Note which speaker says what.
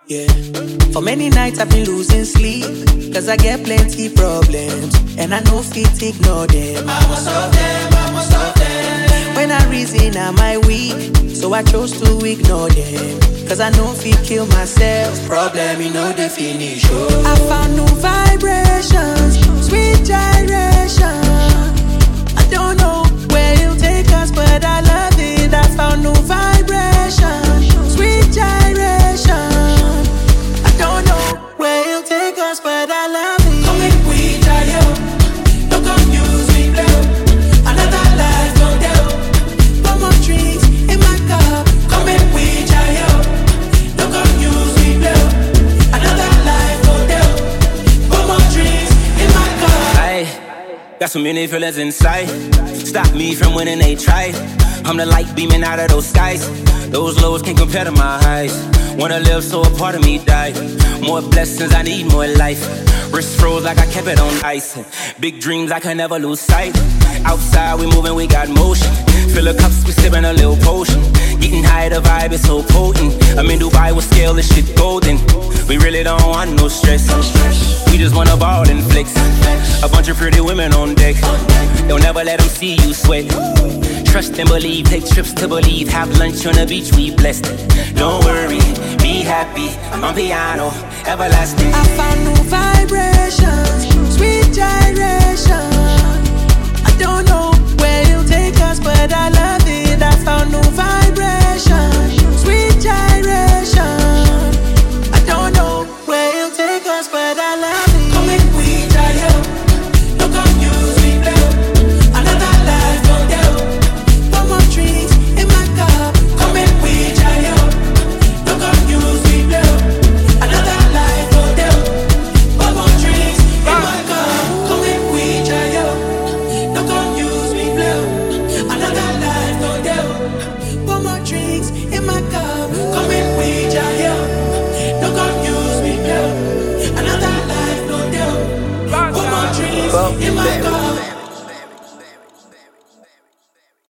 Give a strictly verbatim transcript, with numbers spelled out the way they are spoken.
Speaker 1: Yeah. For many nights I've been losing sleep, cause I get plenty problems, and I know fit ignore them. I must solve them, I must solve them. When I reason am I weak, so I chose to ignore them, cause I know fit kill myself. Problem in no definition. I found new vibrations, sweet gyration. I don't know where it'll take us, but I love it. I found new vibrations, sweet gyration. I don't know where it'll take us, but I love it. Come and we try out. Don't confuse me, blow. Another life, don't tell. No more drinks in my cup. Come and we try out. Don't confuse me, blow. Another life, don't tell. No more drinks in my cup.
Speaker 2: I got so many feelings inside. Stop me from winning, they try. I'm the light beaming out of those skies. Those lows can't compare to my highs. Wanna live so a part of me died. More blessings, I need more life. Wrist froze like I kept it on ice. Big dreams I can never lose sight. Outside we moving, we got motion. Fill the cups, we sipping a little potion. Getting high, the vibe is so potent. I'm in Dubai with scale, this shit golden. We really don't want no stress. We just wanna ball and flex. A bunch of pretty women on deck. Don't never let them see you sweat. Trust and believe, take trips to believe. Have lunch on the beach, we blessed. Don't worry, be happy. I'm piano, everlasting.
Speaker 1: I found new vibrations, sweet gyration. I don't know where it'll take us, but I love it. I found new vibrations, sweet gyration. I don't know where it'll take us, but I love it. Come and we try out. Don't confuse me, blow. Another life, don't tell. No more drinks in my cup. Come and we try out. Don't confuse me, blow. Another life, don't tell. No more drinks in my cup. Come and we try out. Don't confuse me, blow. Another life, don't tell. No more drinks in my cup. Come and we try out. Don't confuse me, blow. Another life, don't tell. No more drinks in my